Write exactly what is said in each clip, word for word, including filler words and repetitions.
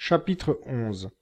Chapitre onze.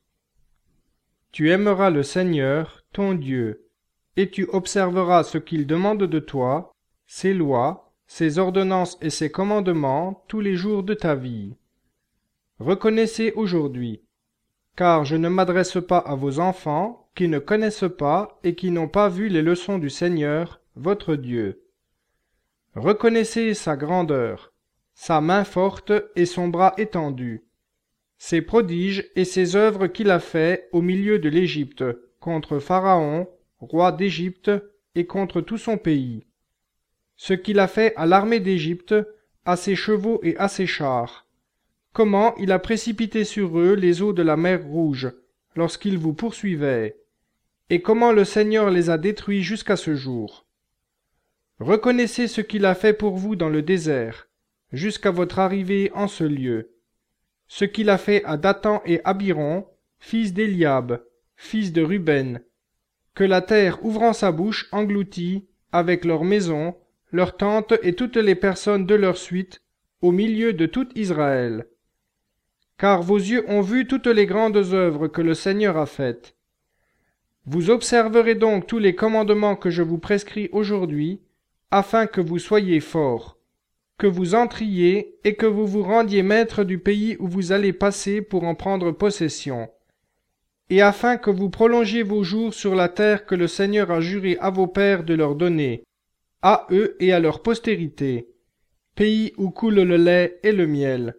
Tu aimeras le Seigneur, ton Dieu, et tu observeras ce qu'il demande de toi, ses lois, ses ordonnances et ses commandements tous les jours de ta vie. Reconnaissez aujourd'hui, car je ne m'adresse pas à vos enfants qui ne connaissent pas et qui n'ont pas vu les leçons du Seigneur, votre Dieu. Reconnaissez sa grandeur, sa main forte et son bras étendu, ses prodiges et ses œuvres qu'il a fait au milieu de l'Égypte, contre Pharaon, roi d'Égypte, et contre tout son pays. Ce qu'il a fait à l'armée d'Égypte, à ses chevaux et à ses chars. Comment il a précipité sur eux les eaux de la mer Rouge, lorsqu'ils vous poursuivaient, et comment le Seigneur les a détruits jusqu'à ce jour. Reconnaissez ce qu'il a fait pour vous dans le désert, jusqu'à votre arrivée en ce lieu. Ce qu'il a fait à Dathan et Abiron, fils d'Éliab, fils de Ruben, que la terre ouvrant sa bouche engloutit, avec leurs maisons, leurs tentes et toutes les personnes de leur suite, au milieu de tout Israël. Car vos yeux ont vu toutes les grandes œuvres que le Seigneur a faites. Vous observerez donc tous les commandements que je vous prescris aujourd'hui, afin que vous soyez forts, que vous entriez et que vous vous rendiez maître du pays où vous allez passer pour en prendre possession, et afin que vous prolongiez vos jours sur la terre que le Seigneur a juré à vos pères de leur donner, à eux et à leur postérité, pays où coule le lait et le miel.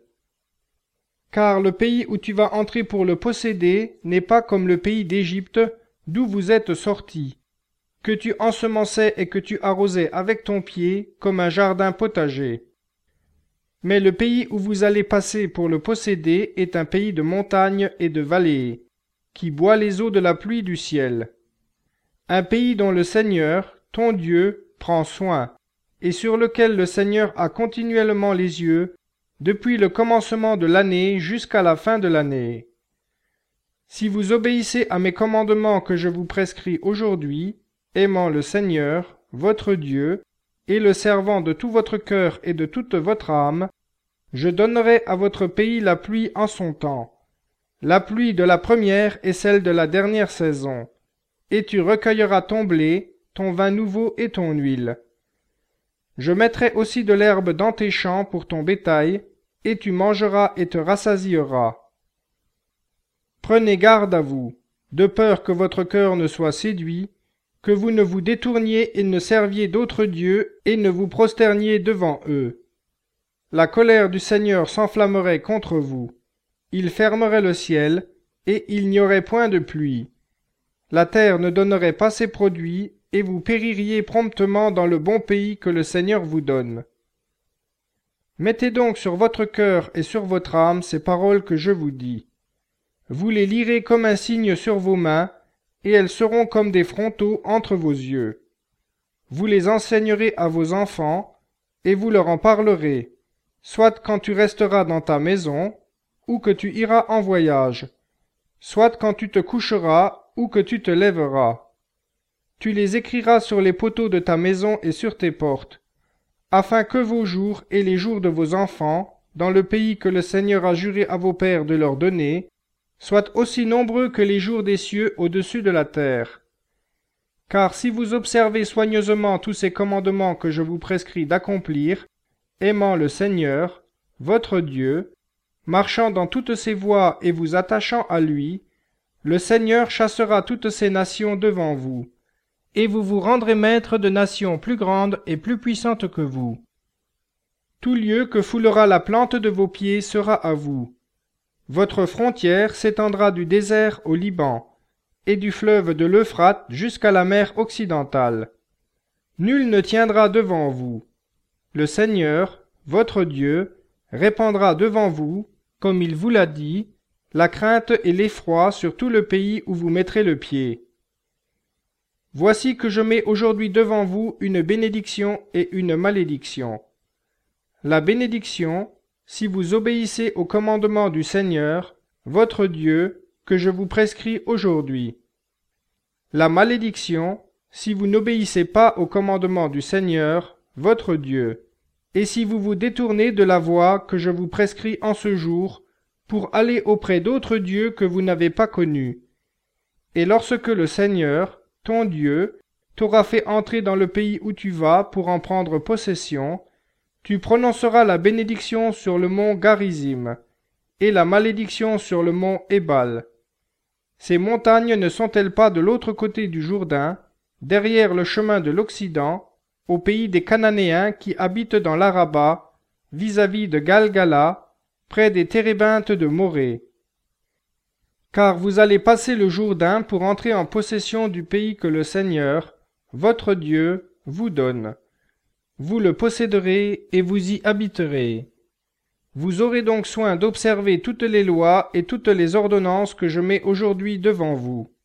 Car le pays où tu vas entrer pour le posséder n'est pas comme le pays d'Égypte, d'où vous êtes sortis, que tu ensemençais et que tu arrosais avec ton pied comme un jardin potager. Mais le pays où vous allez passer pour le posséder est un pays de montagnes et de vallées, qui boit les eaux de la pluie du ciel. Un pays dont le Seigneur, ton Dieu, prend soin, et sur lequel le Seigneur a continuellement les yeux, depuis le commencement de l'année jusqu'à la fin de l'année. Si vous obéissez à mes commandements que je vous prescris aujourd'hui, aimant le Seigneur, votre Dieu, et le servant de tout votre cœur et de toute votre âme, je donnerai à votre pays la pluie en son temps, la pluie de la première et celle de la dernière saison, et tu recueilleras ton blé, ton vin nouveau et ton huile. Je mettrai aussi de l'herbe dans tes champs pour ton bétail, et tu mangeras et te rassasieras. Prenez garde à vous, de peur que votre cœur ne soit séduit, que vous ne vous détourniez et ne serviez d'autres dieux et ne vous prosterniez devant eux. La colère du Seigneur s'enflammerait contre vous. Il fermerait le ciel, et il n'y aurait point de pluie. La terre ne donnerait pas ses produits, et vous péririez promptement dans le bon pays que le Seigneur vous donne. Mettez donc sur votre cœur et sur votre âme ces paroles que je vous dis. Vous les lirez comme un signe sur vos mains, et elles seront comme des frontaux entre vos yeux. Vous les enseignerez à vos enfants, et vous leur en parlerez, soit quand tu resteras dans ta maison, ou que tu iras en voyage, soit quand tu te coucheras, ou que tu te lèveras. Tu les écriras sur les poteaux de ta maison et sur tes portes, afin que vos jours et les jours de vos enfants, dans le pays que le Seigneur a juré à vos pères de leur donner, soient aussi nombreux que les jours des cieux au-dessus de la terre. Car si vous observez soigneusement tous ces commandements que je vous prescris d'accomplir, aimant le Seigneur, votre Dieu, marchant dans toutes ses voies et vous attachant à lui, le Seigneur chassera toutes ces nations devant vous, et vous vous rendrez maître de nations plus grandes et plus puissantes que vous. Tout lieu que foulera la plante de vos pieds sera à vous. Votre frontière s'étendra du désert au Liban, et du fleuve de l'Euphrate jusqu'à la mer occidentale. Nul ne tiendra devant vous. Le Seigneur, votre Dieu, répandra devant vous, comme il vous l'a dit, la crainte et l'effroi sur tout le pays où vous mettrez le pied. Voici que je mets aujourd'hui devant vous une bénédiction et une malédiction. La bénédiction, si vous obéissez au commandement du Seigneur, votre Dieu, que je vous prescris aujourd'hui. La malédiction, si vous n'obéissez pas au commandement du Seigneur, votre Dieu, et si vous vous détournez de la voie que je vous prescris en ce jour, pour aller auprès d'autres dieux que vous n'avez pas connus. Et lorsque le Seigneur, ton Dieu, t'aura fait entrer dans le pays où tu vas pour en prendre possession, tu prononceras la bénédiction sur le mont Garizim, et la malédiction sur le mont Ébal. Ces montagnes ne sont-elles pas de l'autre côté du Jourdain, derrière le chemin de l'Occident, au pays des Cananéens qui habitent dans l'Araba, vis-à-vis de Galgala, près des térébintes de Morée. Car vous allez passer le Jourdain pour entrer en possession du pays que le Seigneur, votre Dieu, vous donne. Vous le posséderez et vous y habiterez. Vous aurez donc soin d'observer toutes les lois et toutes les ordonnances que je mets aujourd'hui devant vous.